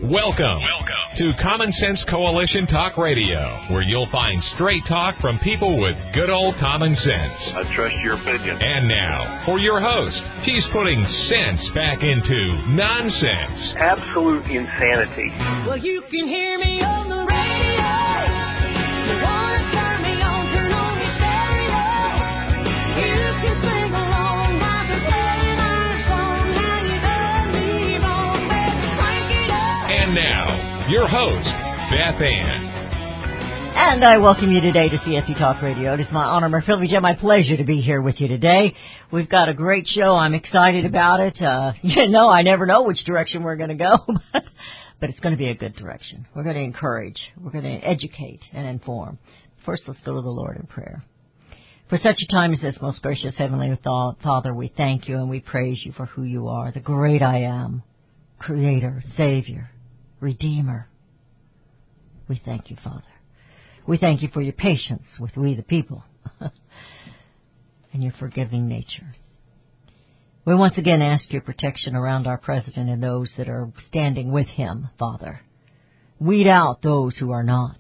Welcome to Common Sense Coalition Talk Radio, where you'll find straight talk from people with good old common sense. I trust your opinion. And now, for your host, he's putting sense back into nonsense. Absolute insanity. Well, you can hear me on the radio. You want to turn me on your stereo. You can sing along while they're playing our song. Now you done me wrong, baby, crank it up. And now, your host, Beth Ann. And I welcome you today to CSC Talk Radio. It is my honor, my privilege, and my pleasure to be here with you today. We've got a great show. I'm excited about it. I never know which direction we're going to go, but it's going to be a good direction. We're going to encourage. We're going to educate and inform. First, let's go to the Lord in prayer. For such a time as this, most gracious Heavenly Father, we thank you and we praise you for who you are, the great I am, Creator, Savior, Redeemer. We thank you, Father. We thank you for your patience with we the people and your forgiving nature. We once again ask your protection around our president and those that are standing with him, Father. Weed out those who are not.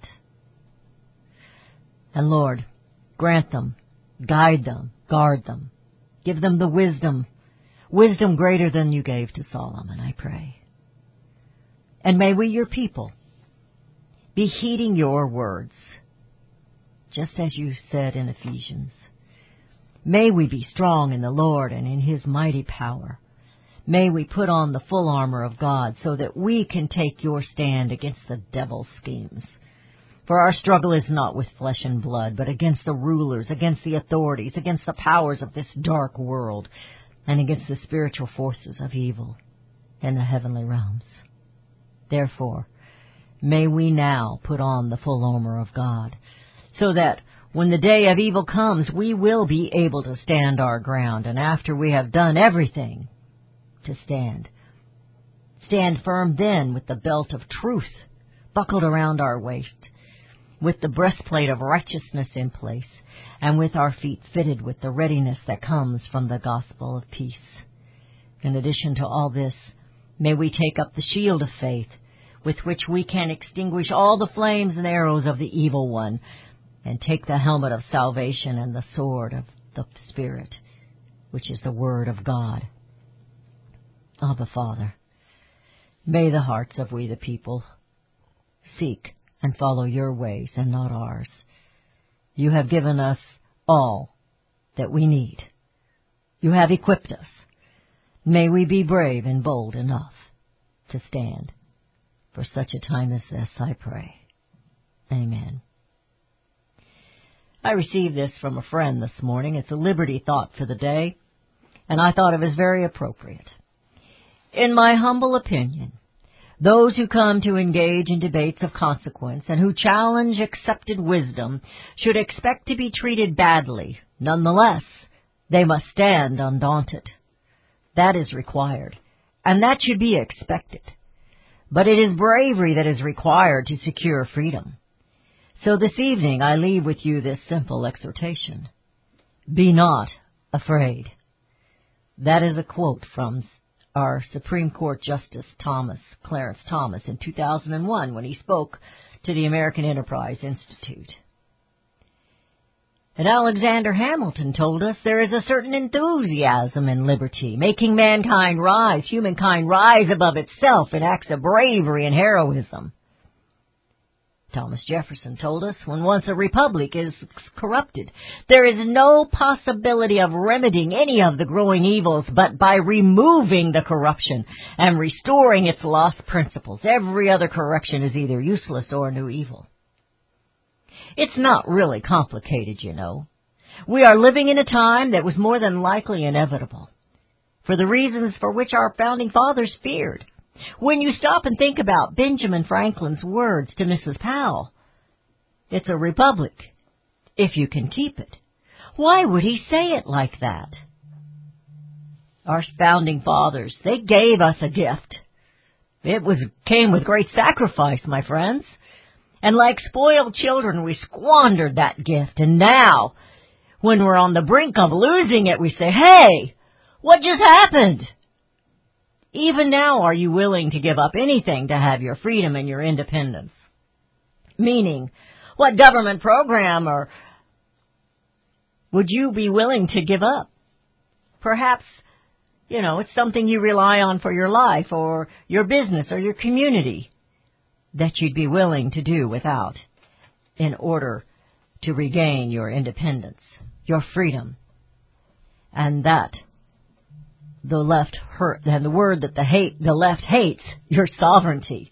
And Lord, grant them, guide them, guard them. Give them the wisdom greater than you gave to Solomon, I pray. And may we, your people, be heeding your words, just as you said in Ephesians. May we be strong in the Lord and in his mighty power. May we put on the full armor of God so that we can take your stand against the devil's schemes. For our struggle is not with flesh and blood, but against the rulers, against the authorities, against the powers of this dark world, and against the spiritual forces of evil in the heavenly realms. Therefore, may we now put on the full armor of God, so that when the day of evil comes, we will be able to stand our ground, and after we have done everything, to stand. Stand firm then with the belt of truth buckled around our waist, with the breastplate of righteousness in place, and with our feet fitted with the readiness that comes from the gospel of peace. In addition to all this, may we take up the shield of faith, with which we can extinguish all the flames and arrows of the evil one, and take the helmet of salvation and the sword of the Spirit, which is the Word of God. Abba, Father, may the hearts of we the people seek and follow your ways and not ours. You have given us all that we need. You have equipped us. May we be brave and bold enough to stand. For such a time as this, I pray. Amen. I received this from a friend this morning. It's a liberty thought for the day, and I thought it was very appropriate. In my humble opinion, those who come to engage in debates of consequence and who challenge accepted wisdom should expect to be treated badly. Nonetheless, they must stand undaunted. That is required, and that should be expected. But it is bravery that is required to secure freedom. So this evening I leave with you this simple exhortation. Be not afraid. That is a quote from our Supreme Court Justice Clarence Thomas, in 2001 when he spoke to the American Enterprise Institute. And Alexander Hamilton told us there is a certain enthusiasm in liberty, making humankind rise above itself in acts of bravery and heroism. Thomas Jefferson told us when once a republic is corrupted, there is no possibility of remedying any of the growing evils but by removing the corruption and restoring its lost principles. Every other correction is either useless or a new evil. It's not really complicated, you know. We are living in a time that was more than likely inevitable, for the reasons for which our founding fathers feared. When you stop and think about Benjamin Franklin's words to Mrs. Powell, it's a republic, if you can keep it. Why would he say it like that? Our founding fathers, they gave us a gift. It came with great sacrifice, my friends. And like spoiled children, we squandered that gift. And now, when we're on the brink of losing it, we say, hey, what just happened? Even now, are you willing to give up anything to have your freedom and your independence? Meaning, what government program or would you be willing to give up? Perhaps, it's something you rely on for your life or your business or your community that you'd be willing to do without in order to regain your independence, your freedom. And that the left hurt, and the word that the left hates, your sovereignty.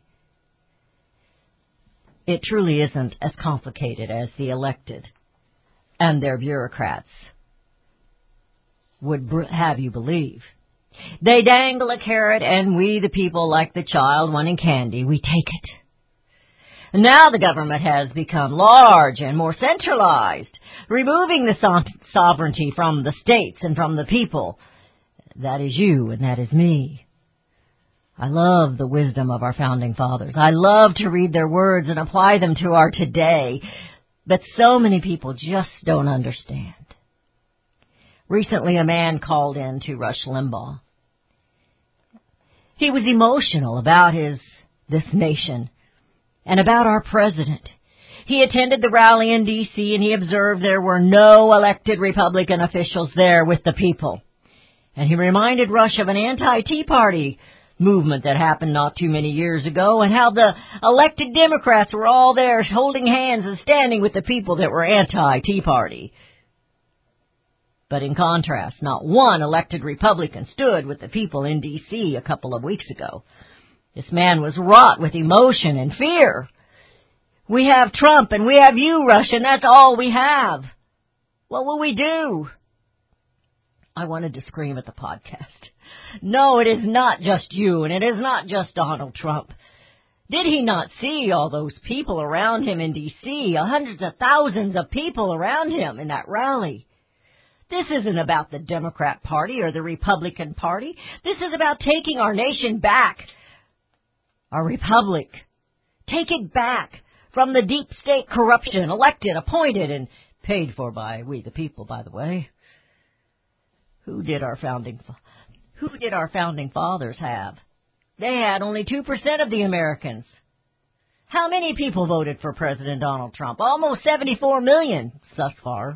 It truly isn't as complicated as the elected and their bureaucrats would have you believe. They dangle a carrot, and we, the people, like the child wanting candy, we take it. And now the government has become large and more centralized, removing the sovereignty from the states and from the people. That is you and that is me. I love the wisdom of our founding fathers. I love to read their words and apply them to our today. But so many people just don't understand. Recently, a man called in to Rush Limbaugh. He was emotional about this nation and about our president. He attended the rally in D.C. and he observed there were no elected Republican officials there with the people. And he reminded Rush of an anti-Tea Party movement that happened not too many years ago, and how the elected Democrats were all there holding hands and standing with the people that were anti-Tea Party. But in contrast, not one elected Republican stood with the people in D.C. a couple of weeks ago. This man was wrought with emotion and fear. We have Trump and we have you, Rush, and that's all we have. What will we do? I wanted to scream at the podcast. No, it is not just you, and it is not just Donald Trump. Did he not see all those people around him in D.C., hundreds of thousands of people around him in that rally? This isn't about the Democrat Party or the Republican Party. This is about taking our nation back, our republic. Take it back from the deep state corruption, elected, appointed, and paid for by we the people, by the way. Who did our founding fathers have? They had only 2% of the Americans. How many people voted for President Donald Trump? Almost 74 million thus far.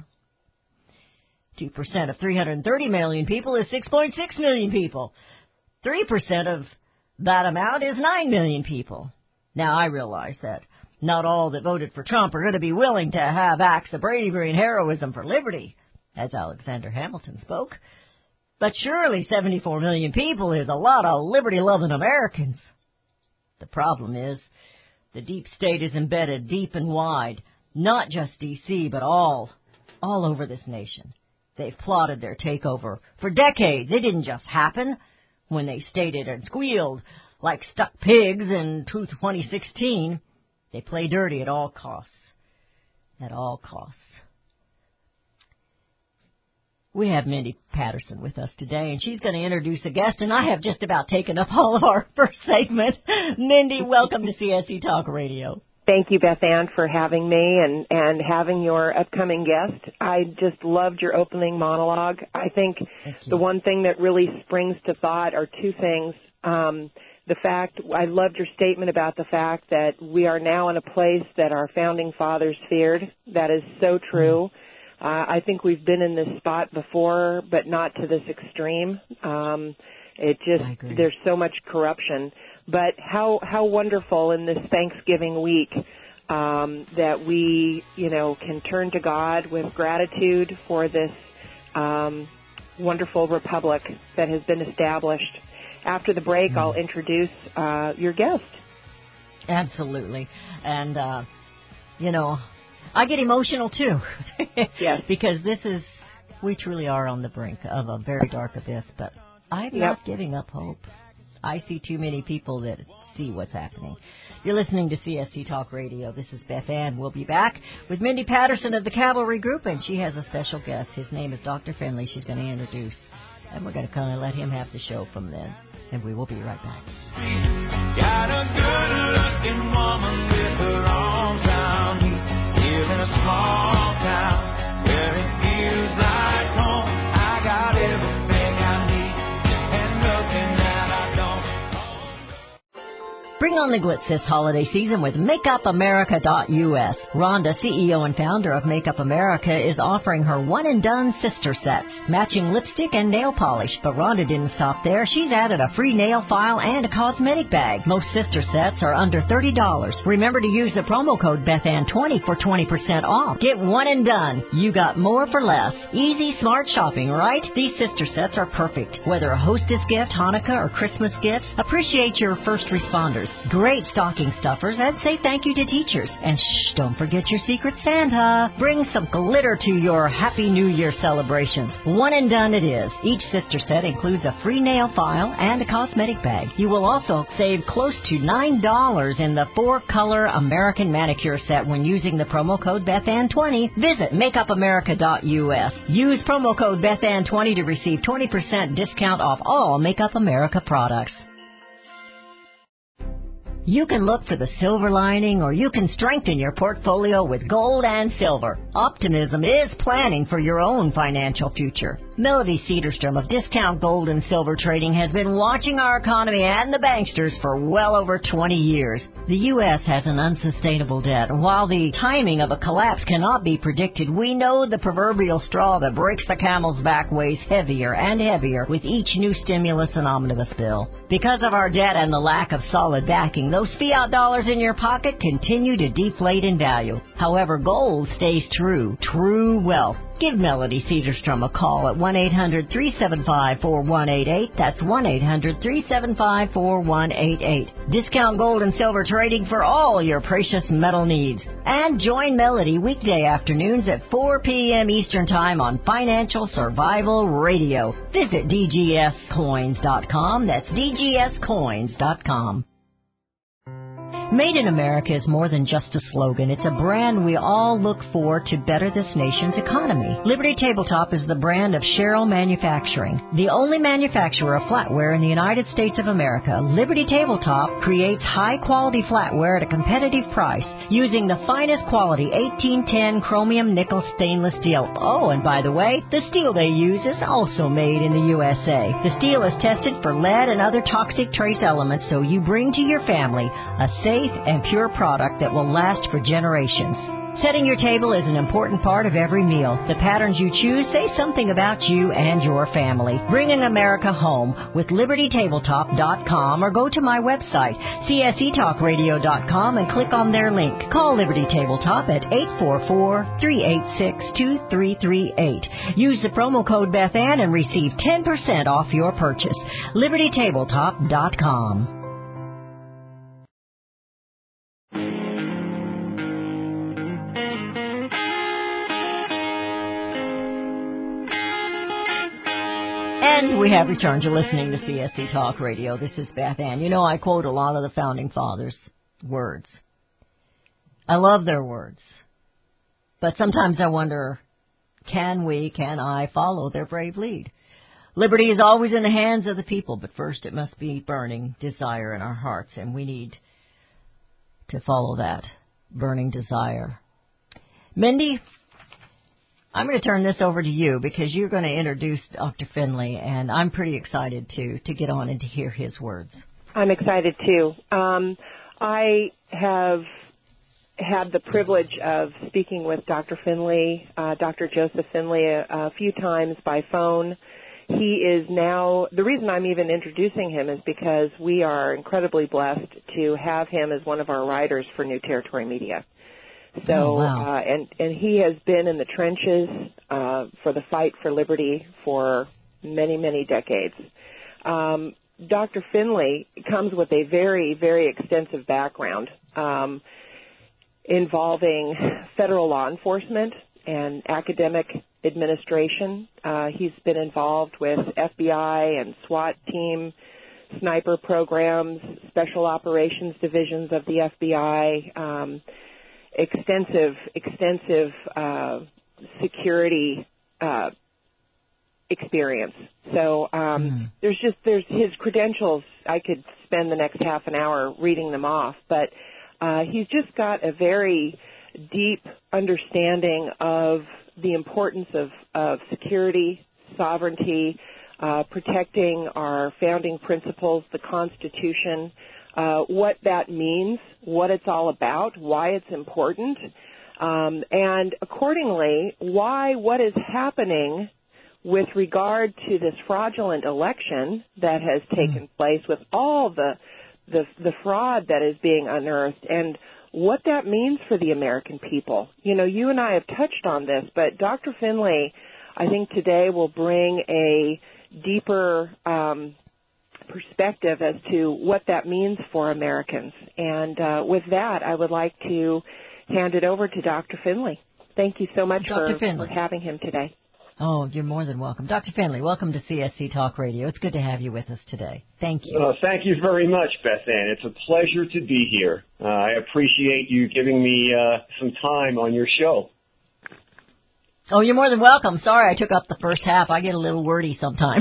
2% of 330 million people is 6.6 million people. 3% of that amount is 9 million people. Now, I realize that not all that voted for Trump are going to be willing to have acts of bravery and heroism for liberty, as Alexander Hamilton spoke. But surely 74 million people is a lot of liberty-loving Americans. The problem is the deep state is embedded deep and wide, not just D.C., but all over this nation. They've plotted their takeover for decades. It didn't just happen when they stated and squealed like stuck pigs in 2016. They play dirty at all costs. At all costs. We have Mindy Patterson with us today, and she's going to introduce a guest, and I have just about taken up all of our first segment. Mindy, welcome to CSC Talk Radio. Thank you, Beth Ann, for having me and having your upcoming guest. I just loved your opening monologue. I think the one thing that really springs to thought are two things. I loved your statement about the fact that we are now in a place that our founding fathers feared. That is so true. I think we've been in this spot before, but not to this extreme. There's so much corruption. But how wonderful in this Thanksgiving week that we, can turn to God with gratitude for this wonderful republic that has been established. After the break, I'll introduce your guest. Absolutely. And, I get emotional, too. Yes. Because we truly are on the brink of a very dark abyss, but I'm not giving up hope. I see too many people that see what's happening. You're listening to CSC Talk Radio. This is Beth Ann. We'll be back with Mindy Patterson of the Cavalry Group, and she has a special guest. His name is Dr. Finley. She's going to introduce, and we're going to kind of let him have the show from then, and we will be right back. Got a good-looking woman with her arms around me, live in a small town where it feels like home. I got everything I need and nothing that I don't Bring on the glitz this holiday season with MakeupAmerica.us. Rhonda, CEO and founder of Makeup America, is offering her one-and-done sister sets, matching lipstick and nail polish. But Rhonda didn't stop there. She's added a free nail file and a cosmetic bag. Most sister sets are under $30. Remember to use the promo code BethAnn20 for 20% off. Get one and done. You got more for less. Easy, smart shopping, right? These sister sets are perfect. Whether a hostess gift, Hanukkah, or Christmas gifts, appreciate your first responders. Great stocking stuffers, and say thank you to teachers. And shh, don't forget your Secret Santa. Bring some glitter to your Happy New Year celebrations. One and done it is. Each sister set includes a free nail file and a cosmetic bag. You will also save close to $9 in the 4-color American manicure set when using the promo code BethAnn20. Visit MakeupAmerica.us. Use promo code BethAnn20 to receive 20% discount off all Makeup America products. You can look for the silver lining, or you can strengthen your portfolio with gold and silver. Optimism is planning for your own financial future. Melody Cederstrom of Discount Gold and Silver Trading has been watching our economy and the banksters for well over 20 years. The U.S. has an unsustainable debt, and while the timing of a collapse cannot be predicted, we know the proverbial straw that breaks the camel's back weighs heavier and heavier with each new stimulus and omnibus bill. Because of our debt and the lack of solid backing, those fiat dollars in your pocket continue to deflate in value. However, gold stays true wealth. Give Melody Cederstrom a call at 1-800-375-4188. That's 1-800-375-4188. Discount Gold and Silver Trading for all your precious metal needs. And join Melody weekday afternoons at 4 p.m. Eastern Time on Financial Survival Radio. Visit DGScoins.com. That's DGScoins.com. Made in America is more than just a slogan. It's a brand we all look for to better this nation's economy. Liberty Tabletop is the brand of Sherrill Manufacturing, the only manufacturer of flatware in the United States of America. Liberty Tabletop creates high-quality flatware at a competitive price using the finest quality 1810 chromium nickel stainless steel. Oh, and by the way, the steel they use is also made in the USA. The steel is tested for lead and other toxic trace elements, so you bring to your family a safe and pure product that will last for generations. Setting your table is an important part of every meal. The patterns you choose say something about you and your family. Bringing America home with LibertyTabletop.com, or go to my website, CSETalkRadio.com, and click on their link. Call Liberty Tabletop at 844-386-2338. Use the promo code BethAnn and receive 10% off your purchase. LibertyTabletop.com. And we have returned to listening to CSC Talk Radio. This is Beth Ann. You know, I quote a lot of the Founding Fathers' words. I love their words. But sometimes I wonder, can I follow their brave lead? Liberty is always in the hands of the people, but first it must be burning desire in our hearts, and we need to follow that burning desire. Mindy, I'm going to turn this over to you because you're going to introduce Dr. Finley, and I'm pretty excited to get on and to hear his words. I'm excited, too. I have had the privilege of speaking with Dr. Finley, Dr. Joseph Finley, a few times by phone. He is now, the reason I'm even introducing him is because we are incredibly blessed to have him as one of our writers for New Territory Media. So, wow. And he has been in the trenches for the fight for liberty for many, many decades. Dr. Finley comes with a very, very extensive background involving federal law enforcement and academic administration. He's been involved with FBI and SWAT team, sniper programs, special operations divisions of the FBI, extensive security experience. So there's his credentials. I could spend the next half an hour reading them off, but he's just got a very deep understanding of the importance of security, sovereignty, protecting our founding principles, the Constitution, what that means, what it's all about, why it's important, and accordingly, why what is happening with regard to this fraudulent election that has taken place with all the fraud that is being unearthed and what that means for the American people. You know, you and I have touched on this, but Dr. Finley, I think today will bring a deeper perspective as to what that means for Americans. And with that, I would like to hand it over to Dr. Finley. Thank you so much for having him today. Oh, you're more than welcome. Dr. Finley, welcome to CSC Talk Radio. It's good to have you with us today. Thank you. Thank you very much, Beth Ann. It's a pleasure to be here. I appreciate you giving me some time on your show. Oh, you're more than welcome. Sorry I took up the first half. I get a little wordy sometimes.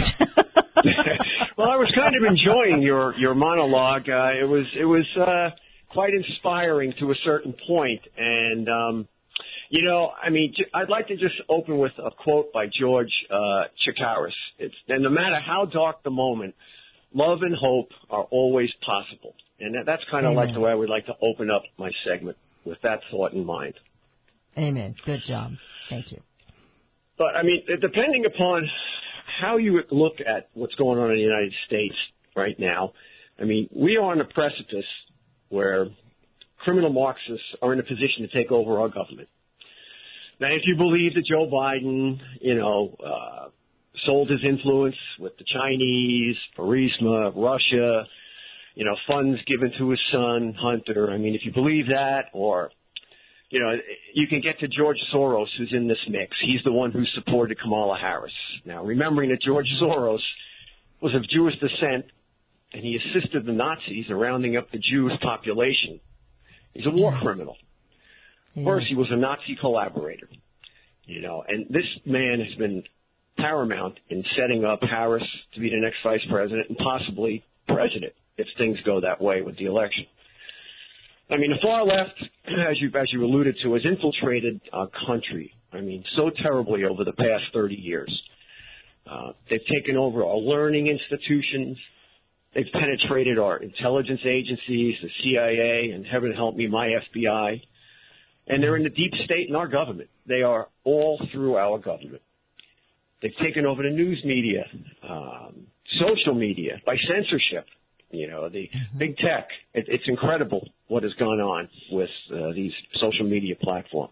Well, I was kind of enjoying your monologue. It was quite inspiring to a certain point, and you know, I mean, I'd like to just open with a quote by George Chakiris. And no matter how dark the moment, love and hope are always possible. And that's kind of like the way I would like to open up my segment, with that thought in mind. Amen. Good job. Thank you. But, I mean, depending upon how you look at what's going on in the United States right now, I mean, we are on the precipice where criminal Marxists are in a position to take over our government. Now, if you believe that Joe Biden, you know, sold his influence with the Chinese, Burisma, Russia, you know, funds given to his son, Hunter, I mean, if you believe that, or, you know, you can get to George Soros, who's in this mix. He's the one who supported Kamala Harris. Now, remembering that George Soros was of Jewish descent, and he assisted the Nazis in rounding up the Jewish population. He's a war criminal. First, he was a Nazi collaborator, you know, and this man has been paramount in setting up Harris to be the next vice president and possibly president if things go that way with the election. I mean, the far left, as you alluded to, has infiltrated our country, I mean, so terribly over the past 30 years. They've taken over our learning institutions. They've penetrated our intelligence agencies, the CIA, and heaven help me, my FBI. And they're in the deep state in our government. They are all through our government. They've taken over the news media, social media, by censorship, you know, the big tech. It's incredible what has gone on with these social media platforms.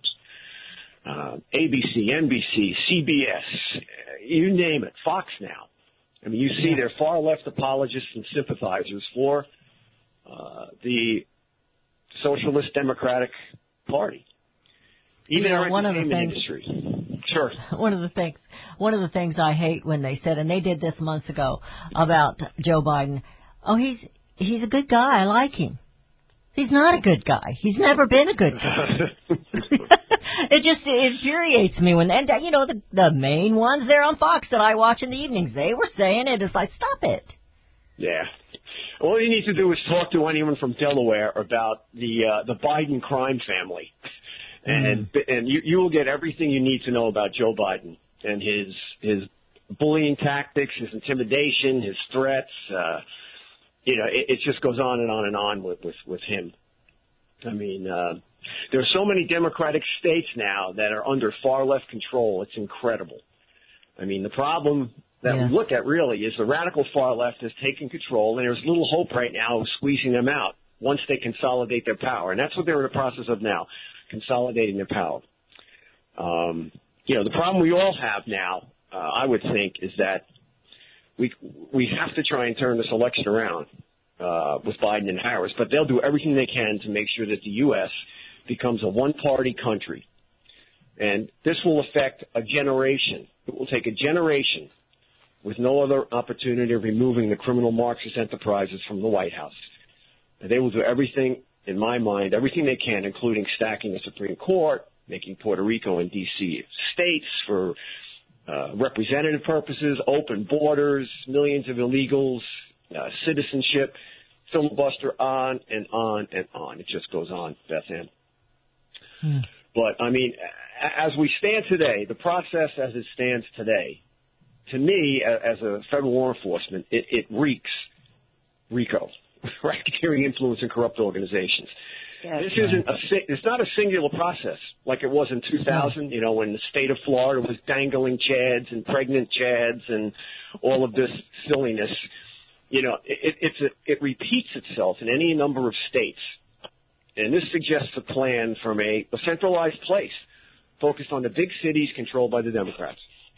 ABC, NBC, CBS, you name it, Fox now. I mean, you see their far left apologists and sympathizers for the Socialist Democratic Party. Even our entertainment industry. Sure. One of the things I hate when they said, and they did this months ago about Joe Biden. Oh, he's a good guy. I like him. He's not a good guy. He's never been a good guy. It just infuriates me when, and you know, the main ones there on Fox that I watch in the evenings, they were saying it. It's like, stop it. Yeah. All you need to do is talk to anyone from Delaware about the Biden crime family, and you will get everything you need to know about Joe Biden and his bullying tactics, his intimidation, his threats. You know, it just goes on and on and on with him. I mean, there are so many Democratic states now that are under far left control. It's incredible. I mean, the problem that we look at really is the radical far left has taken control, and there's little hope right now of squeezing them out once they consolidate their power. And that's what they're in the process of now, consolidating their power. You know, the problem we all have now, I would think, is that we have to try and turn this election around with Biden and Harris, but they'll do everything they can to make sure that the U.S. becomes a one-party country. And this will affect a generation. It will take a generation with no other opportunity of removing the criminal Marxist enterprises from the White House. And they will do everything, in my mind, everything they can, including stacking the Supreme Court, making Puerto Rico and D.C. states for representative purposes, open borders, millions of illegals, citizenship, filibuster, on and on and on. It just goes on, Beth Ann. But, I mean, as we stand today, the process as it stands today, to me, as a federal law enforcement, it reeks RICO. racketeering influence and corrupt organizations. Yes. This isn't it's not a singular process like it was in 2000, you know, when the state of Florida was dangling chads and pregnant chads and all of this silliness. You know, it repeats itself in any number of states. And this suggests a plan from a centralized place focused on the big cities controlled by the Democrats.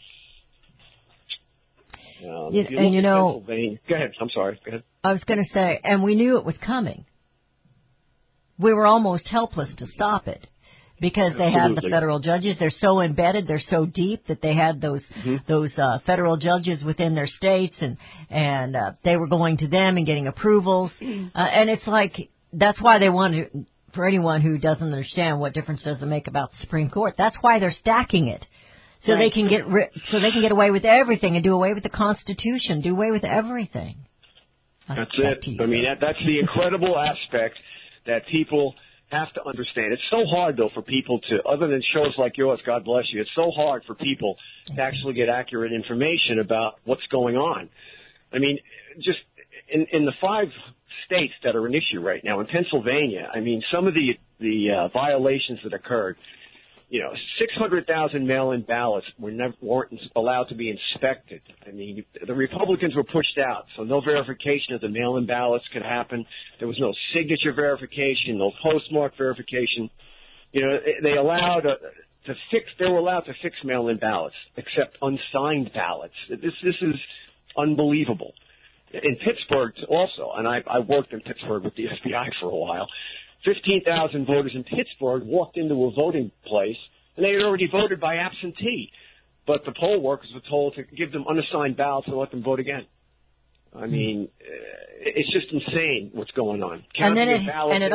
Go ahead. I'm sorry. Go ahead. I was going to say, and we knew it was coming. We were almost helpless to stop it because they had the federal judges. They're so embedded, they're so deep that they had those federal judges within their states, and they were going to them and getting approvals. And it's like that's why they want to. For anyone who doesn't understand what difference does it make about the Supreme Court, that's why they're stacking it. So they can get away with everything and do away with the Constitution, do away with everything. That's it. I mean, that's the incredible aspect that people have to understand. It's so hard, though, for people to, other than shows like yours, God bless you, it's so hard for people to actually get accurate information about what's going on. I mean, just in the 5 states that are an issue right now, in Pennsylvania, I mean, some of the violations that occurred, you know, 600,000 mail-in ballots weren't allowed to be inspected. I mean, the Republicans were pushed out, so no verification of the mail-in ballots could happen. There was no signature verification, no postmark verification. You know, they were allowed to fix mail-in ballots, except unsigned ballots. This is unbelievable. In Pittsburgh also, and I worked in Pittsburgh with the FBI for a while. 15,000 voters in Pittsburgh walked into a voting place, and they had already voted by absentee. But the poll workers were told to give them unassigned ballots and let them vote again. I mean, it's just insane what's going on. It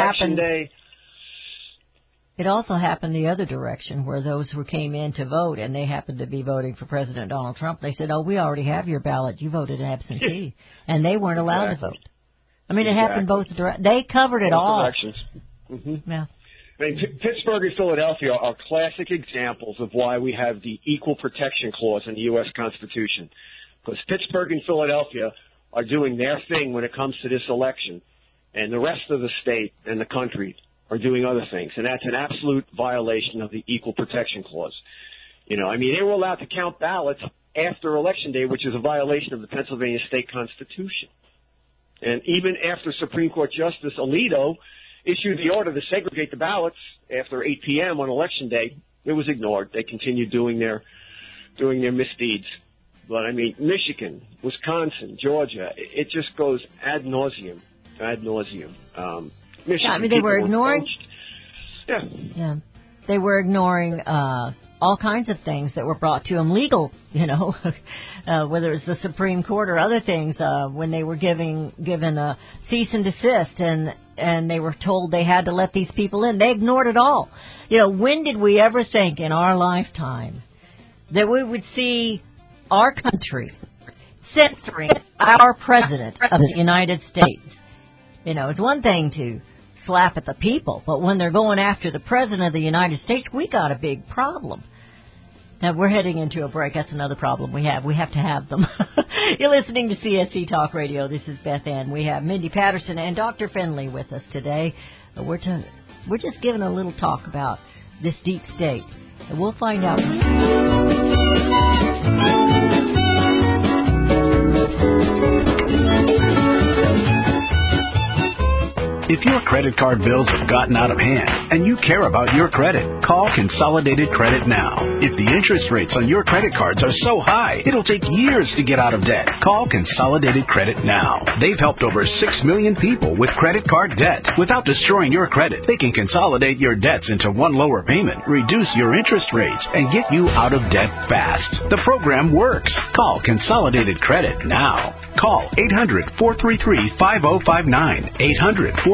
also happened the other direction, where those who came in to vote and they happened to be voting for President Donald Trump, they said, "Oh, we already have your ballot. You voted absentee," and they weren't allowed to vote. I mean, it happened both directions. They covered it all. Mm-hmm. Yeah. I mean, Pittsburgh and Philadelphia are classic examples of why we have the Equal Protection Clause in the U.S. Constitution. Because Pittsburgh and Philadelphia are doing their thing when it comes to this election, and the rest of the state and the country are doing other things. And that's an absolute violation of the Equal Protection Clause. You know, I mean, they were allowed to count ballots after Election Day, which is a violation of the Pennsylvania State Constitution. And even after Supreme Court Justice Alito issued the order to segregate the ballots after 8 p.m. on Election Day, it was ignored. They continued doing their misdeeds. But, I mean, Michigan, Wisconsin, Georgia, it just goes ad nauseum. Michigan, I mean, they were ignoring. Yeah. They were ignoring all kinds of things that were brought to them legal, you know, whether it's the Supreme Court or other things, when they were given a cease and desist and they were told they had to let these people in. They ignored it all. You know, when did we ever think in our lifetime that we would see our country censoring our president of the United States? You know, it's one thing to slap at the people, but when they're going after the president of the United States, we got a big problem. Now, we're heading into a break. That's another problem we have. We have to have them. You're listening to CSC Talk Radio. This is Beth Ann. We have Mindy Patterson and Dr. Finley with us today. We're just giving a little talk about this deep state. And we'll find out. If your credit card bills have gotten out of hand and you care about your credit, call Consolidated Credit now. If the interest rates on your credit cards are so high, it'll take years to get out of debt. Call Consolidated Credit now. They've helped over 6 million people with credit card debt. Without destroying your credit, they can consolidate your debts into one lower payment, reduce your interest rates, and get you out of debt fast. The program works. Call Consolidated Credit now. Call 800-433-5059. 800-433-5059.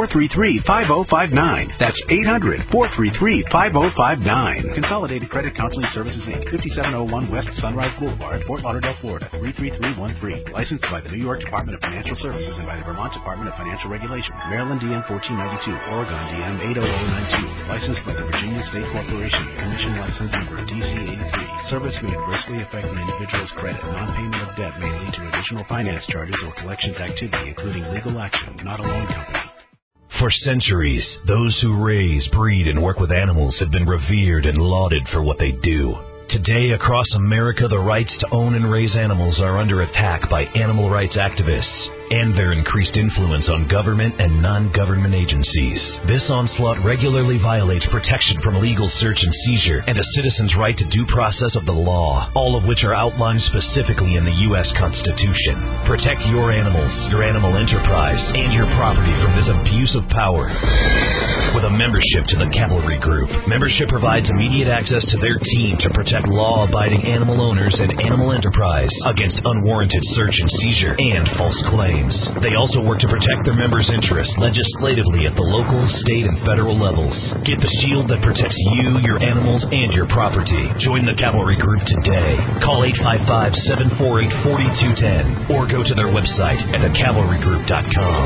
800-433-5059. That's 800-433-5059. Consolidated Credit Counseling Services, Inc., 5701 West Sunrise Boulevard, Fort Lauderdale, Florida, 33313. Licensed by the New York Department of Financial Services and by the Vermont Department of Financial Regulation. Maryland DM 1492, Oregon DM 80092. Licensed by the Virginia State Corporation. Commission license number DC 83. Service may adversely affect an individual's credit. Non-payment of debt may lead to additional finance charges or collections activity, including legal action, not a loan company. For centuries, those who raise, breed, and work with animals have been revered and lauded for what they do. Today, across America, the rights to own and raise animals are under attack by animal rights activists and their increased influence on government and non-government agencies. This onslaught regularly violates protection from legal search and seizure and a citizen's right to due process of the law, all of which are outlined specifically in the U.S. Constitution. Protect your animals, your animal enterprise, and your property from this abuse of power. With a membership to the Cavalry Group, membership provides immediate access to their team to protect law-abiding animal owners and animal enterprise against unwarranted search and seizure and false claims. They also work to protect their members' interests legislatively at the local, state, and federal levels. Get the shield that protects you, your animals, and your property. Join the Cavalry Group today. Call 855-748-4210 or go to their website at thecavalrygroup.com.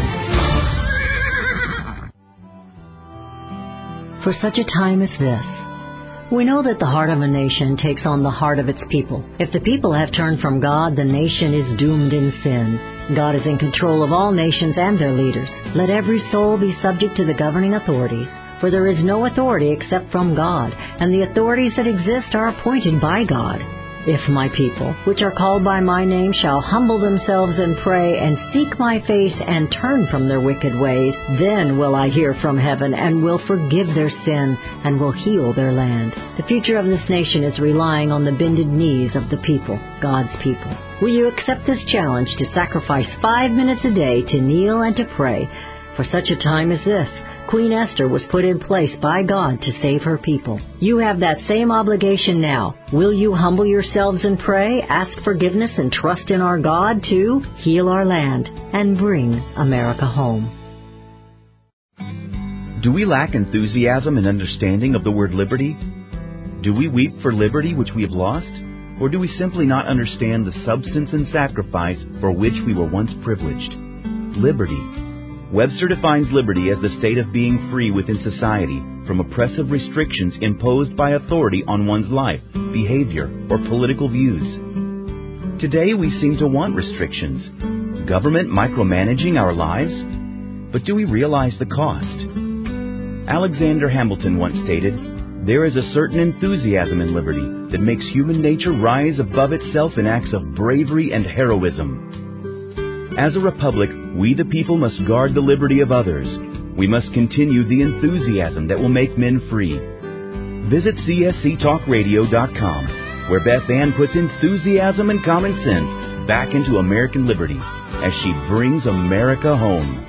For such a time as this, we know that the heart of a nation takes on the heart of its people. If the people have turned from God, the nation is doomed in sin. God is in control of all nations and their leaders. Let every soul be subject to the governing authorities, for there is no authority except from God, and the authorities that exist are appointed by God. If my people, which are called by my name, shall humble themselves and pray and seek my face and turn from their wicked ways, then will I hear from heaven and will forgive their sin and will heal their land. The future of this nation is relying on the bended knees of the people, God's people. Will you accept this challenge to sacrifice 5 minutes a day to kneel and to pray? For such a time as this, Queen Esther was put in place by God to save her people. You have that same obligation now. Will you humble yourselves and pray, ask forgiveness, and trust in our God to heal our land and bring America home? Do we lack enthusiasm and understanding of the word liberty? Do we weep for liberty which we have lost? Or do we simply not understand the substance and sacrifice for which we were once privileged? Liberty. Webster defines liberty as the state of being free within society from oppressive restrictions imposed by authority on one's life, behavior, or political views. Today we seem to want restrictions, government micromanaging our lives. But do we realize the cost? Alexander Hamilton once stated, "There is a certain enthusiasm in liberty that makes human nature rise above itself in acts of bravery and heroism." As a republic, we the people must guard the liberty of others. We must continue the enthusiasm that will make men free. Visit csctalkradio.com, where Beth Ann puts enthusiasm and common sense back into American liberty as she brings America home.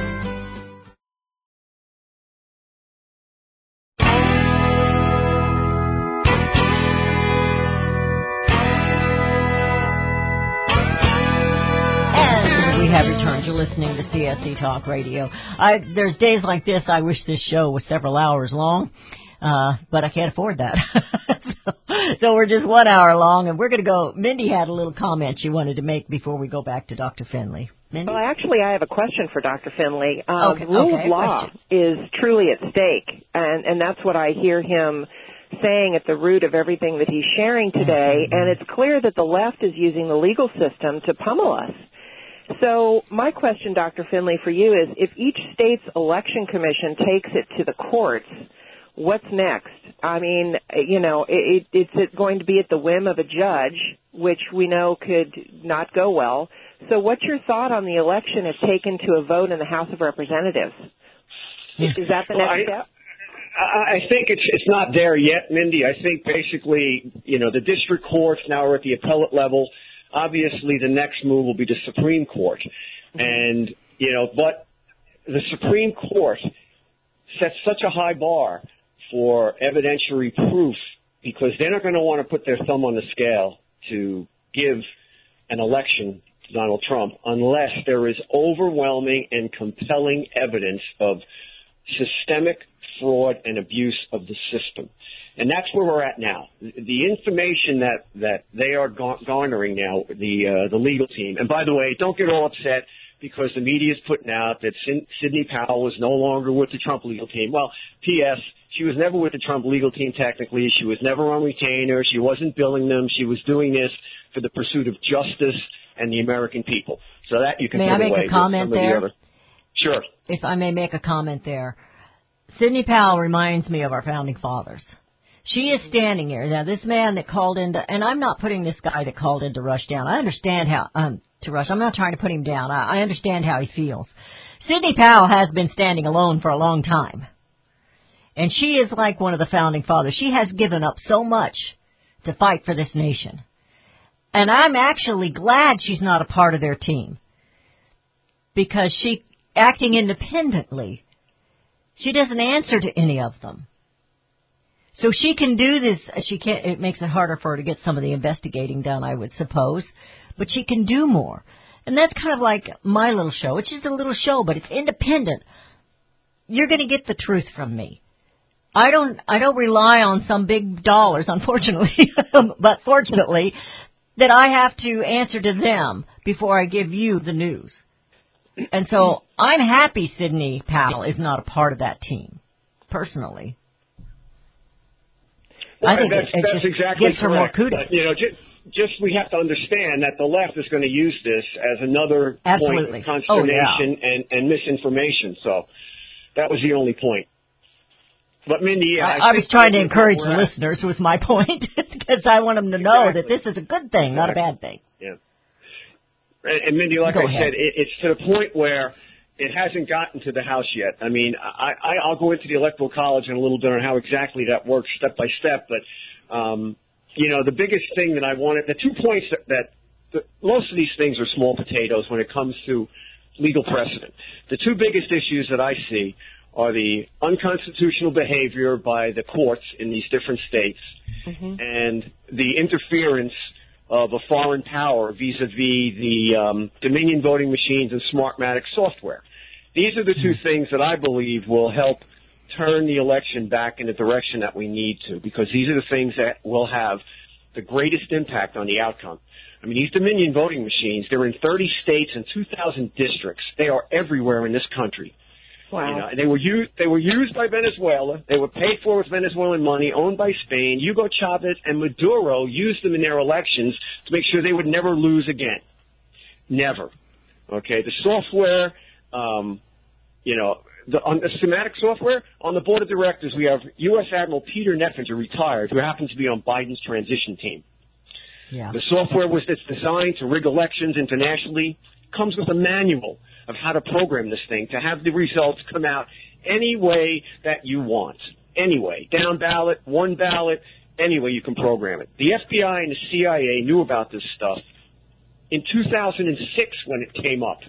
Listening to CSC Talk Radio. There's days like this I wish this show was several hours long, but I can't afford that. so we're just 1 hour long, and we're going to go. Mindy had a little comment she wanted to make before we go back to Dr. Finley. Mindy? Well, actually, I have a question for Dr. Finley. Rule of law is truly at stake, and that's what I hear him saying at the root of everything that he's sharing today, and it's clear that the left is using the legal system to pummel us. So my question, Dr. Finley, for you is, if each state's election commission takes it to the courts, what's next? I mean, it's going to be at the whim of a judge, which we know could not go well. So what's your thought on the election if taken to a vote in the House of Representatives? Is that the next step? I think it's not there yet, Mindy. I think basically, the district courts now are at the appellate level. Obviously, the next move will be the Supreme Court. And, but the Supreme Court sets such a high bar for evidentiary proof because they're not going to want to put their thumb on the scale to give an election Donald Trump unless there is overwhelming and compelling evidence of systemic fraud and abuse of the system. And that's where we're at now. The information that they are garnering now, the legal team. And by the way, don't get all upset because the media is putting out that Sidney Powell was no longer with the Trump legal team. Well, P.S., she was never with the Trump legal team technically. She was never on retainer. She wasn't billing them. She was doing this for the pursuit of justice and the American people. So that you can May put I make away a comment there? Sure. If I may make a comment there. Sidney Powell reminds me of our founding fathers. She is standing here. Now, this man that called in, and I'm not putting this guy that called in to Rush down. I understand how, to Rush. I'm not trying to put him down. I understand how he feels. Sidney Powell has been standing alone for a long time. And she is like one of the founding fathers. She has given up so much to fight for this nation. And I'm actually glad she's not a part of their team. Because she, acting independently, she doesn't answer to any of them. So she can do this. She can't. It makes it harder for her to get some of the investigating done, I would suppose. But she can do more. And that's kind of like my little show. It's just a little show, but it's independent. You're going to get the truth from me. I don't rely on some big dollars, unfortunately, but fortunately, that I have to answer to them before I give you the news. And so I'm happy Sidney Powell is not a part of that team, personally. Well, I think that's it just exactly gives her more correct. kudos. Just we have to understand that the left is going to use this as another point of consternation and misinformation. So that was the only point. But Mindy, I was trying to encourage the listeners, was my point, because I want them to know that this is a good thing, not a bad thing. Yeah. And Mindy, like I said, it's to the point where it hasn't gotten to the House yet. I mean, I'll go into the Electoral College in a little bit on how exactly that works step by step. But, the biggest thing that I wanted, the 2 points that most of these things are small potatoes when it comes to legal precedent. The two biggest issues that I see are the unconstitutional behavior by the courts in these different states and the interference of a foreign power vis-a-vis the Dominion voting machines and Smartmatic software. These are the two things that I believe will help turn the election back in the direction that we need to, because these are the things that will have the greatest impact on the outcome. I mean, these Dominion voting machines, they're in 30 states and 2,000 districts. They are everywhere in this country. Wow. They were used by Venezuela. They were paid for with Venezuelan money, owned by Spain. Hugo Chavez and Maduro used them in their elections to make sure they would never lose again. Never. Okay. The software, on the schematic software, on the board of directors, we have U.S. Admiral Peter Neffinger, retired, who happens to be on Biden's transition team. Yeah. The software that's designed to rig elections internationally comes with a manual of how to program this thing to have the results come out any way that you want. Anyway, down ballot, one ballot, any way you can program it. The FBI and the CIA knew about this stuff in 2006 when it came up.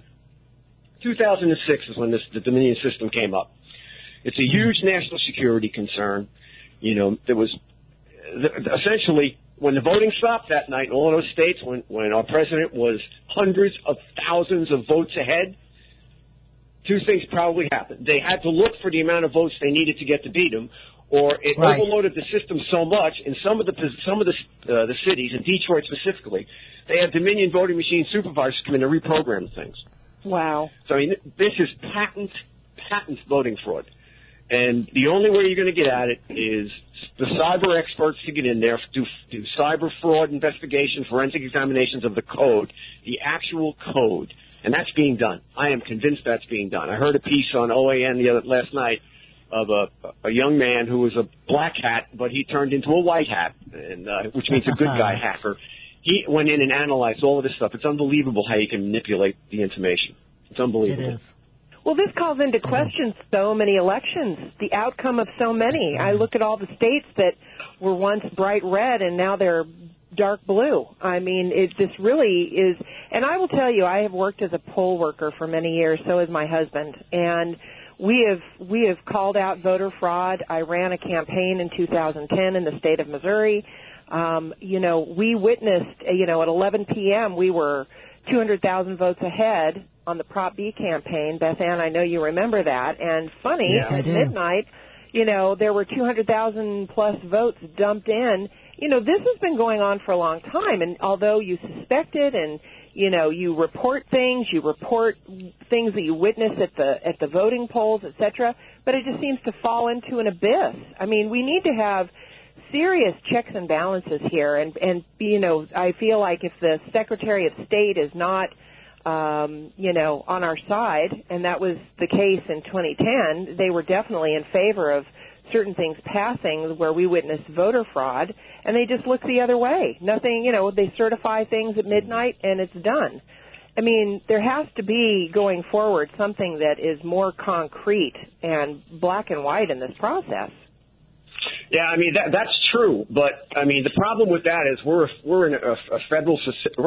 2006 is when the Dominion system came up. It's a huge national security concern. There was essentially, when the voting stopped that night in all those states, when our president was hundreds of thousands of votes ahead, two things probably happened. They had to look for the amount of votes they needed to get to beat him, or it overloaded the system so much in some of the cities, in Detroit specifically, they had Dominion voting machine supervisors come in and reprogram things. Wow. So, I mean, this is patent voting fraud. And the only way you're going to get at it is the cyber experts to get in there, do cyber fraud investigation, forensic examinations of the code, the actual code. And that's being done. I am convinced that's being done. I heard a piece on OAN last night of a young man who was a black hat, but he turned into a white hat, and which means a good guy hacker. He went in and analyzed all of this stuff. It's unbelievable how you can manipulate the information. It's unbelievable. It is. Well, this calls into question so many elections, the outcome of so many. I look at all the states that were once bright red and now they're dark blue. I mean, this really is, and I will tell you, I have worked as a poll worker for many years, so has my husband, and we have called out voter fraud. I ran a campaign in 2010 in the state of Missouri. We witnessed, at 11 p.m. we were 200,000 votes ahead on the Prop B campaign. Beth Ann, I know you remember that. And funny, at midnight, there were 200,000 plus votes dumped in. This has been going on for a long time. And although you suspect it and, you report things that you witness at the voting polls, et cetera, but it just seems to fall into an abyss. I mean, we need to have serious checks and balances here. And I feel like if the Secretary of State is not on our side, and that was the case in 2010, they were definitely in favor of certain things passing where we witnessed voter fraud, and they just look the other way. Nothing, they certify things at midnight and it's done. I mean, there has to be, going forward, something that is more concrete and black and white in this process. Yeah, I mean that's true, but I mean the problem with that is we're in a federalist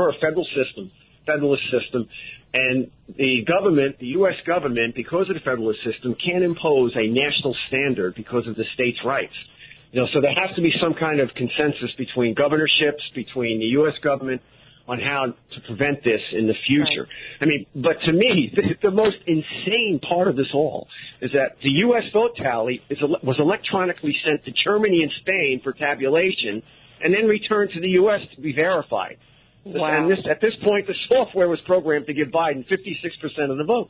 system, and the government, the U.S. government, because of the federalist system, can't impose a national standard because of the states' rights. So there has to be some kind of consensus between governorships, between the U.S. government, on how to prevent this in the future. Right. I mean, but to me, the most insane part of this all is that the U.S. vote tally was electronically sent to Germany and Spain for tabulation and then returned to the U.S. to be verified. Wow. And at this point, the software was programmed to give Biden 56% of the vote.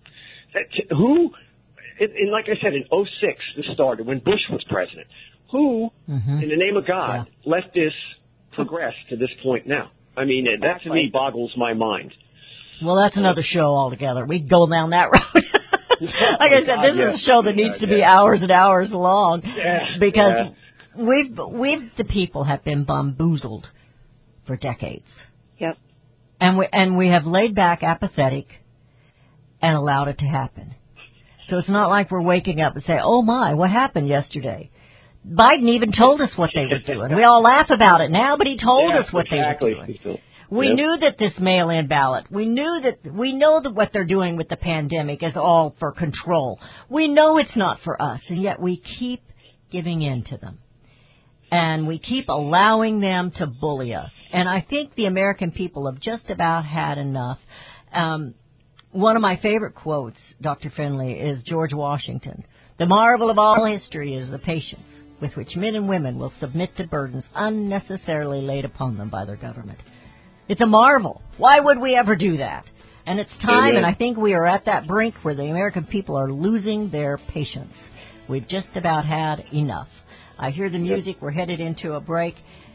And like I said, in 2006, this started, when Bush was president. Who, in the name of God, let this progress to this point now? I mean, that to me boggles my mind. Well, that's another show altogether. We can go down that road. Like I said, this is a show that needs to be hours and hours long because we the people have been bamboozled for decades. Yep. And we have laid back apathetic and allowed it to happen. So it's not like we're waking up and say, "Oh my, what happened yesterday?" Biden even told us what they were doing. We all laugh about it now, but he told us what they were doing. We knew that this mail-in ballot, we know that what they're doing with the pandemic is all for control. We know it's not for us, and yet we keep giving in to them. And we keep allowing them to bully us. And I think the American people have just about had enough. One of my favorite quotes, Dr. Finley, is George Washington. "The marvel of all history is the patience with which men and women will submit to burdens unnecessarily laid upon them by their government." It's a marvel. Why would we ever do that? And it's time, and I think we are at that brink where the American people are losing their patience. We've just about had enough. I hear the music. We're headed into a break.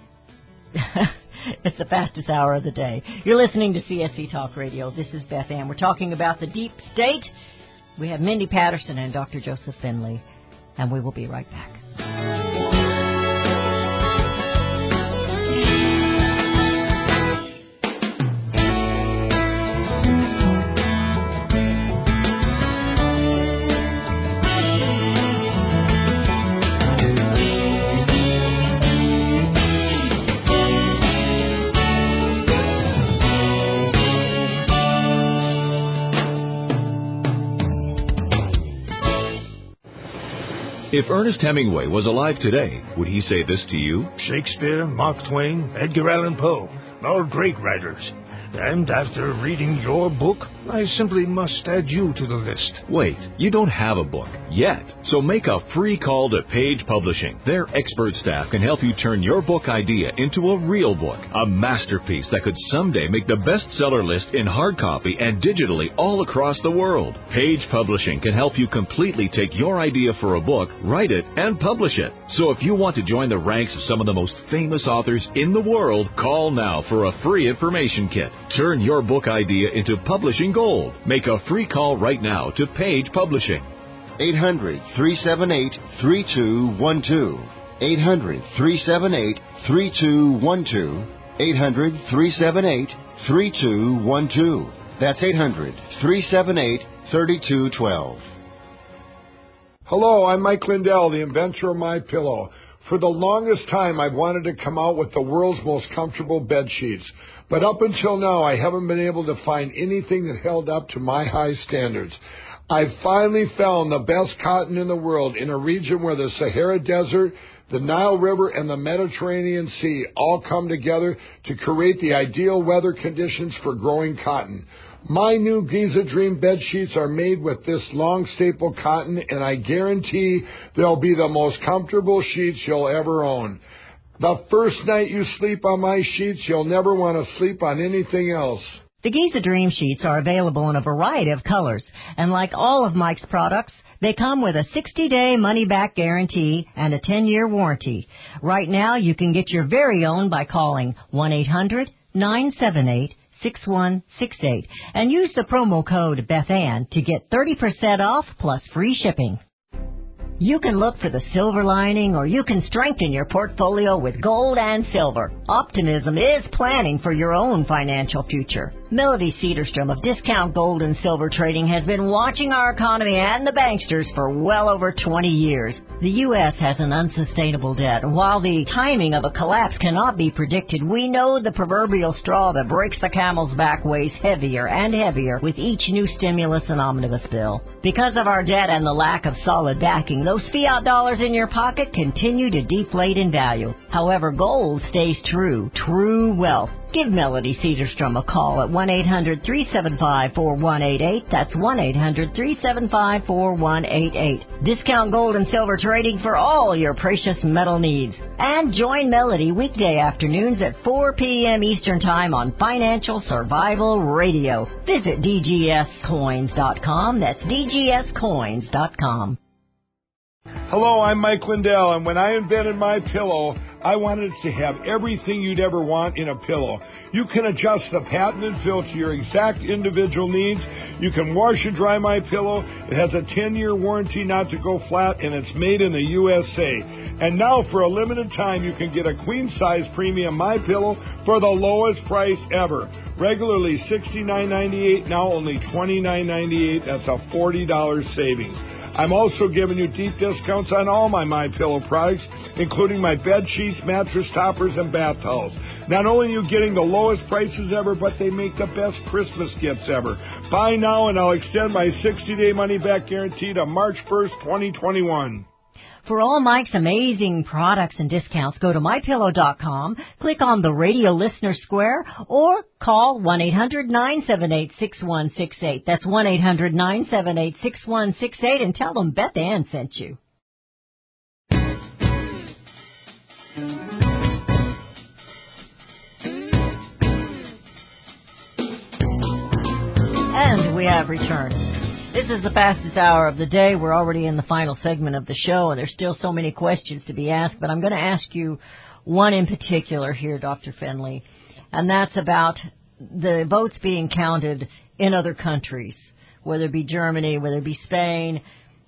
It's the fastest hour of the day. You're listening to CSC Talk Radio. This is Beth Ann. We're talking about the deep state. We have Mindy Patterson and Dr. Joseph Finley, and we will be right back. If Ernest Hemingway was alive today, would he say this to you? Shakespeare, Mark Twain, Edgar Allan Poe, all great writers. And after reading your book, I simply must add you to the list. Wait, you don't have a book yet. So make a free call to Page Publishing. Their expert staff can help you turn your book idea into a real book, a masterpiece that could someday make the bestseller list in hard copy and digitally all across the world. Page Publishing can help you completely take your idea for a book, write it, and publish it. So if you want to join the ranks of some of the most famous authors in the world, call now for a free information kit. Turn your book idea into publishing gold. Make a free call right now to Page Publishing. 800-378-3212. 800-378-3212. 800-378-3212. That's 800-378-3212. Hello, I'm Mike Lindell, the inventor of MyPillow. For the longest time, I've wanted to come out with the world's most comfortable bed sheets. But up until now, I haven't been able to find anything that held up to my high standards. I finally found the best cotton in the world in a region where the Sahara Desert, the Nile River, and the Mediterranean Sea all come together to create the ideal weather conditions for growing cotton. My new Giza Dream bed sheets are made with this long staple cotton, and I guarantee they'll be the most comfortable sheets you'll ever own. The first night you sleep on my sheets, you'll never want to sleep on anything else. The Giza Dream Sheets are available in a variety of colors, and like all of Mike's products, they come with a 60-day money-back guarantee and a 10-year warranty. Right now, you can get your very own by calling 1-800-978-6168 and use the promo code BethAnn to get 30% off plus free shipping. You can look for the silver lining, or you can strengthen your portfolio with gold and silver. Optimism is planning for your own financial future. Melody Cedarstrom of Discount Gold and Silver Trading has been watching our economy and the banksters for well over 20 years. The U.S. has an unsustainable debt, and while the timing of a collapse cannot be predicted, we know the proverbial straw that breaks the camel's back weighs heavier and heavier with each new stimulus and omnibus bill. Because of our debt and the lack of solid backing, those fiat dollars in your pocket continue to deflate in value. However, gold stays true wealth. Give Melody Cedarstrom a call at 1-800-375-4188. That's 1-800-375-4188. Discount Gold and Silver Trading for all your precious metal needs. And join Melody weekday afternoons at 4 p.m. Eastern Time on Financial Survival Radio. Visit DGScoins.com. That's DGScoins.com. Hello, I'm Mike Lindell, and when I invented My Pillow, I wanted to have everything you'd ever want in a pillow. You can adjust the patented fill to your exact individual needs. You can wash and dry My Pillow. It has a 10-year warranty not to go flat, and it's made in the USA. And now, for a limited time, you can get a queen-size premium My Pillow for the lowest price ever. Regularly $69.98, now only $29.98. That's a $40 savings. I'm also giving you deep discounts on all my MyPillow products, including my bed sheets, mattress toppers, and bath towels. Not only are you getting the lowest prices ever, but they make the best Christmas gifts ever. Buy now, and I'll extend my 60-day money-back guarantee to March 1st, 2021. For all Mike's amazing products and discounts, go to MyPillow.com, click on the radio listener square, or call 1-800-978-6168. That's 1-800-978-6168, and tell them Beth Ann sent you. And we have returned. This is the fastest hour of the day. We're already in the final segment of the show, and there's still so many questions to be asked. But I'm going to ask you one in particular here, Dr. Finley, and that's about the votes being counted in other countries, whether it be Germany, whether it be Spain.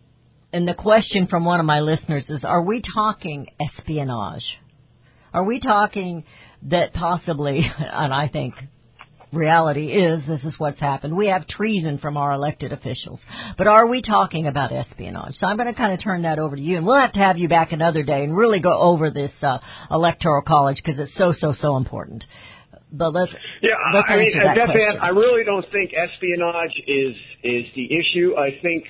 And the question from one of my listeners is, are we talking espionage? Are we talking that possibly, and I think reality is this is what's happened, we have treason from our elected officials. But are we talking about espionage? So I'm going to kind of turn that over to you, and we'll have to have you back another day and really go over this electoral college, because it's so important. But let's answer that question. I really don't think espionage is the issue. I think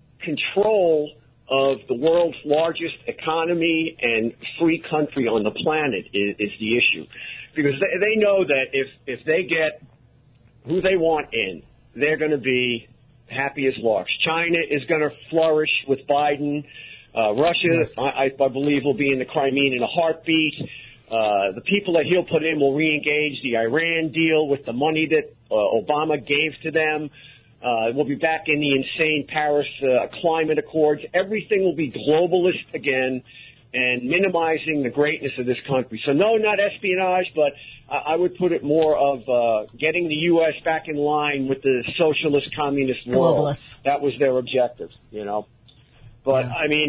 control of the world's largest economy and free country on the planet is the issue. Because they know that if they get who they want in, they're going to be happy as larks. China is going to flourish with Biden. Russia, I believe, will be in the Crimean in a heartbeat. The people that he'll put in will reengage the Iran deal with the money that Obama gave to them. We'll be back in the insane Paris climate accords. Everything will be globalist again and minimizing the greatness of this country. So no, not espionage, but I would put it more of getting the U.S. back in line with the socialist communist world. That was their objective, you know. But, I mean,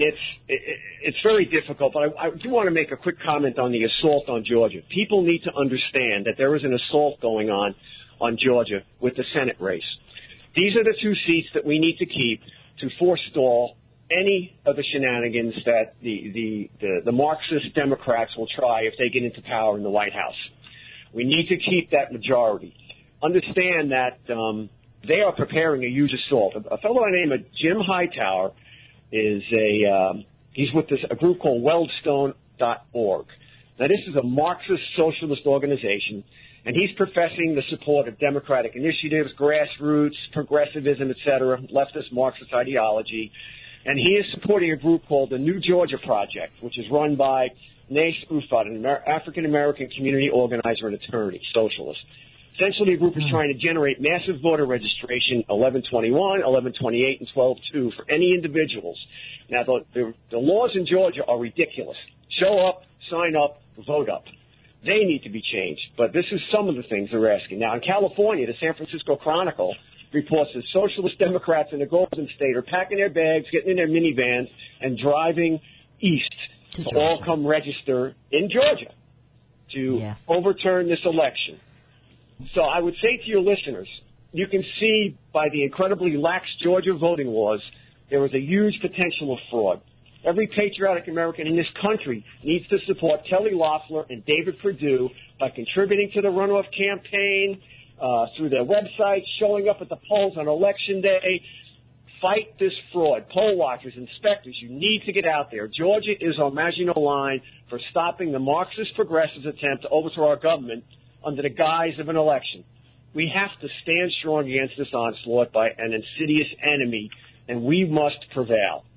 it's very difficult. But I do want to make a quick comment on the assault on Georgia. People need to understand that there is an assault going on Georgia with the Senate race. These are the two seats that we need to keep to forestall any of the shenanigans that the Marxist Democrats will try if they get into power in the White House. We need to keep that majority. Understand that they are preparing a huge assault. A fellow by the name of Jim Hightower is he's with a group called Weldstone Now, this is a Marxist socialist organization, and he's professing the support of democratic initiatives, grassroots, progressivism, etc., leftist Marxist ideology. And he is supporting a group called the New Georgia Project, which is run by Nash Ufat, an African-American community organizer and attorney, socialist. Essentially, the group is trying to generate massive voter registration, 1121, 1128, and 12-2 for any individuals. Now, the laws in Georgia are ridiculous. Show up, sign up, vote up. They need to be changed. But this is some of the things they're asking. Now, in California, the San Francisco Chronicle reports that socialist Democrats in the Golden State are packing their bags, getting in their minivans, and driving east to all come register in Georgia to overturn this election. So I would say to your listeners, you can see by the incredibly lax Georgia voting laws, there is a huge potential of fraud. Every patriotic American in this country needs to support Kelly Loeffler and David Perdue by contributing to the runoff campaign, through their website, showing up at the polls on Election Day. Fight this fraud. Poll watchers, inspectors, you need to get out there. Georgia is on Maginot Line for stopping the Marxist progressives' attempt to overthrow our government under the guise of an election. We have to stand strong against this onslaught by an insidious enemy, and we must prevail.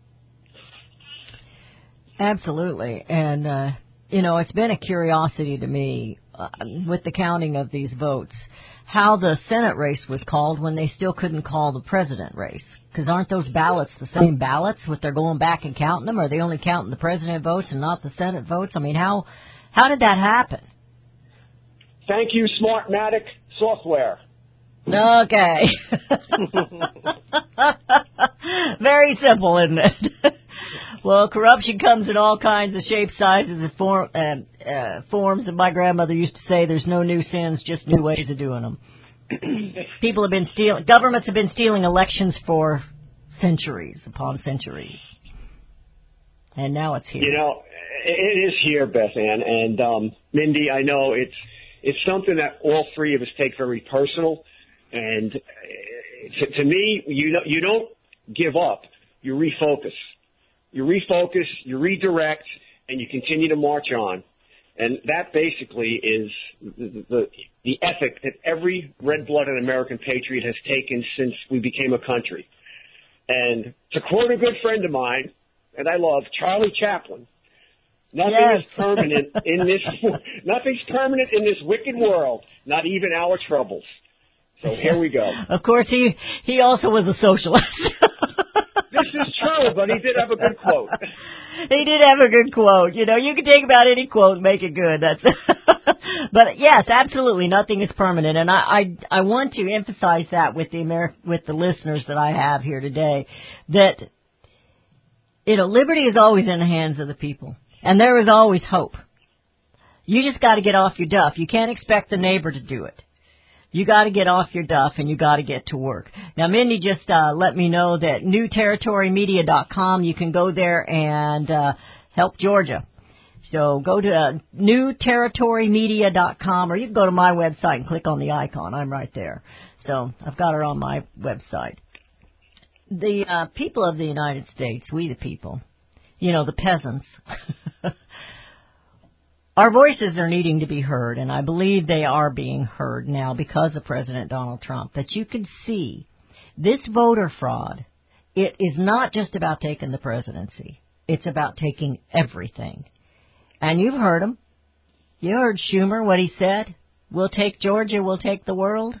Absolutely. And, it's been a curiosity to me with the counting of these votes, how the Senate race was called when they still couldn't call the president race. Because aren't those ballots the same ballots? What they're going back and counting them? Are they only counting the president votes and not the Senate votes? I mean, how did that happen? Thank you, Smartmatic software. Okay. Very simple, isn't it? Well, corruption comes in all kinds of shapes, sizes, and forms. And my grandmother used to say there's no new sins, just new ways of doing them. Governments have been stealing elections for centuries upon centuries. And now it's here. It is here, Beth Ann. And, Mindy, I know it's something that all three of us take very personal. And to me, you don't give up. You refocus. You redirect, and you continue to march on. And that basically is the ethic that every red-blooded American patriot has taken since we became a country. And to quote a good friend of mine, and I love, Charlie Chaplin, nothing is permanent in this. Nothing's permanent in this wicked world, not even our troubles. So here we go. Of course, he also was a socialist. This is true, but he did have a good quote. He did have a good quote. You can take about any quote and make it good. But yes, absolutely, nothing is permanent, and I want to emphasize that with the listeners that I have here today, that liberty is always in the hands of the people, and there is always hope. You just got to get off your duff. You can't expect the neighbor to do it. You got to get off your duff and you got to get to work. Now, Mindy just let me know that newterritorymedia.com, you can go there and help Georgia. So go to newterritorymedia.com, or you can go to my website and click on the icon. I'm right there. So I've got her on my website. The people of the United States, we the people, the peasants, our voices are needing to be heard, and I believe they are being heard now because of President Donald Trump. But you can see this voter fraud, it is not just about taking the presidency. It's about taking everything. And you've heard him. You heard Schumer, what he said. We'll take Georgia, we'll take the world.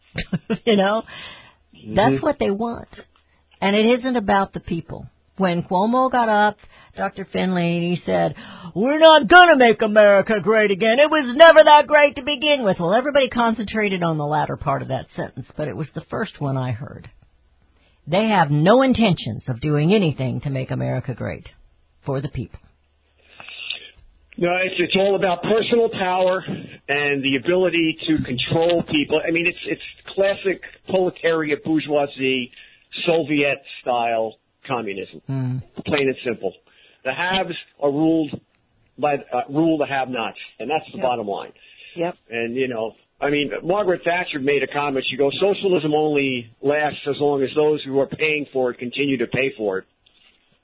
That's what they want. And it isn't about the people. When Cuomo got up, Dr. Finley, and he said, we're not going to make America great again. It was never that great to begin with. Well, everybody concentrated on the latter part of that sentence, but it was the first one I heard. They have no intentions of doing anything to make America great for the people. No, it's all about personal power and the ability to control people. I mean, it's classic proletariat bourgeoisie, Soviet-style communism, plain and simple. The haves are rule the have-nots, and that's the bottom line. Yep. And Margaret Thatcher made a comment. She goes, "Socialism only lasts as long as those who are paying for it continue to pay for it."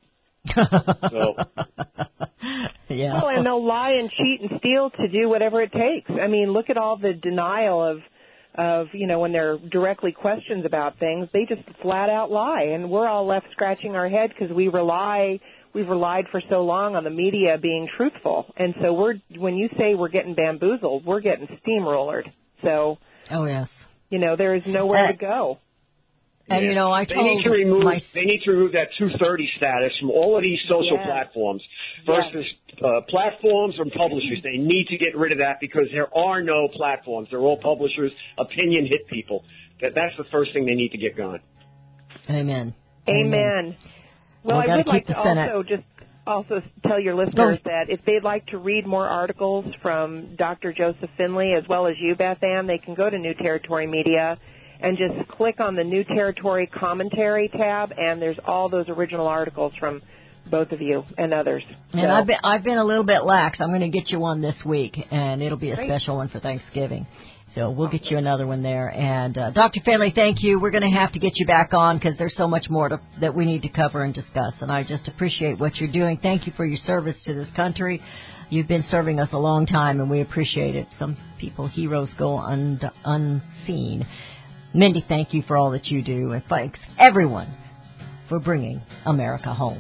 So, yeah. Well, and they'll lie and cheat and steal to do whatever it takes. I mean, look at all the denial of when they're directly questions about things, they just flat out lie, and we're all left scratching our head because we've relied for so long on the media being truthful, and so when you say we're getting bamboozled, we're getting steamrollered. So, oh yes, there is nowhere to go. And I they told need to remove that 230 status from all of these social platforms versus platforms and publishers. They need to get rid of that because there are no platforms. They're all publishers, opinion hit people. That's the first thing they need to get going. Amen. Well, I would like to also tell your listeners that if they'd like to read more articles from Dr. Joseph Finley as well as you, Beth Ann, they can go to New Territory Media and just click on the New Territory Commentary tab, and there's all those original articles from both of you and others. And I've been a little bit lax. I'm going to get you one this week, and it'll be a special one for Thanksgiving. So we'll get you another one there. And Dr. Finley, thank you. We're going to have to get you back on because there's so much more that we need to cover and discuss. And I just appreciate what you're doing. Thank you for your service to this country. You've been serving us a long time, and we appreciate it. Some people, heroes, go unseen. Mindy, thank you for all that you do, and thanks everyone for bringing America home.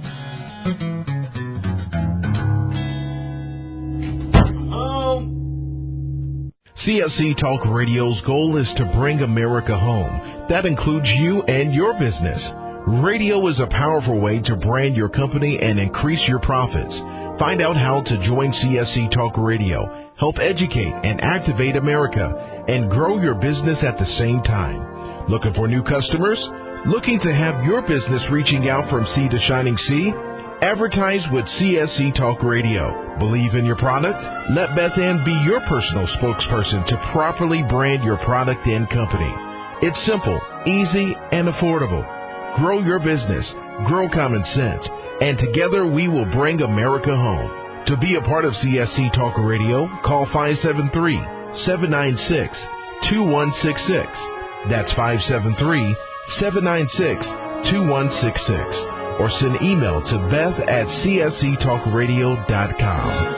CSC Talk Radio's goal is to bring America home. That includes you and your business. Radio is a powerful way to brand your company and increase your profits. Find out how to join CSC Talk Radio, help educate and activate America, and grow your business at the same time. Looking for new customers? Looking to have your business reaching out from sea to shining sea? Advertise with CSC Talk Radio. Believe in your product? Let Beth Ann be your personal spokesperson to properly brand your product and company. It's simple, easy, and affordable. Grow your business, grow common sense, and together we will bring America home. To be a part of CSC Talk Radio, call 573-796-2166. That's 573-796-2166. Or send email to beth@csctalkradio.com.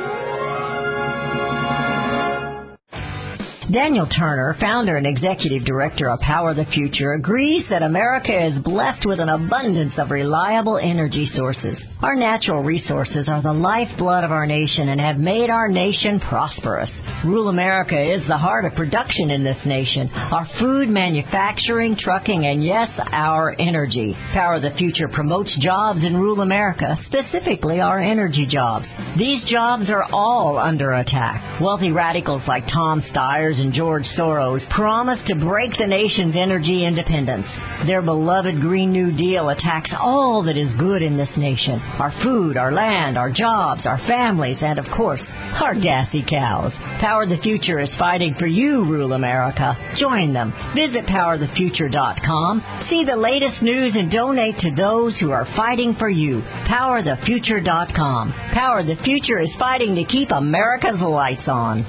Daniel Turner, founder and executive director of Power the Future, agrees that America is blessed with an abundance of reliable energy sources. Our natural resources are the lifeblood of our nation and have made our nation prosperous. Rural America is the heart of production in this nation. Our food, manufacturing, trucking, and yes, our energy. Power the Future promotes jobs in rural America, specifically our energy jobs. These jobs are all under attack. Wealthy radicals like Tom Stiers and George Soros promise to break the nation's energy independence. Their beloved Green New Deal attacks all that is good in this nation. Our food, our land, our jobs, our families, and of course, our gassy cows. Power the Future is fighting for you, rural America. Join them. Visit PowerTheFuture.com. See the latest news and donate to those who are fighting for you. PowerTheFuture.com. Power the Future is fighting to keep America's lights on.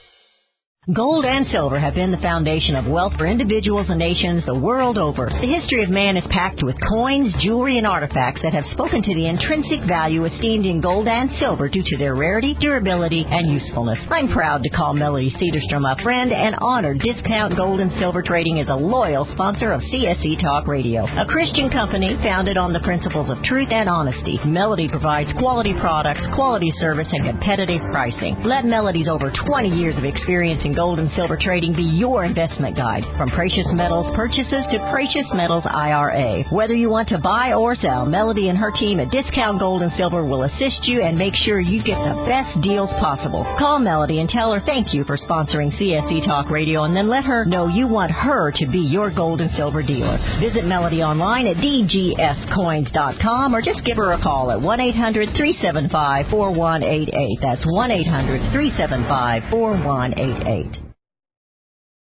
Gold and silver have been the foundation of wealth for individuals and nations the world over. The history of man is packed with coins, jewelry, and artifacts that have spoken to the intrinsic value esteemed in gold and silver due to their rarity, durability, and usefulness. I'm proud to call Melody Cedarstrom a friend and honored Discount Gold and Silver Trading is a loyal sponsor of CSC Talk Radio, a Christian company founded on the principles of truth and honesty. Melody provides quality products, quality service, and competitive pricing. Let Melody's over 20 years of experience in gold and silver trading be your investment guide. From precious metals purchases to precious metals IRA. Whether you want to buy or sell, Melody and her team at Discount Gold and Silver will assist you and make sure you get the best deals possible. Call Melody and tell her thank you for sponsoring CSC Talk Radio, and then let her know you want her to be your gold and silver dealer. Visit Melody online at dgscoins.com or just give her a call at 1-800-375-4188. That's 1-800-375-4188.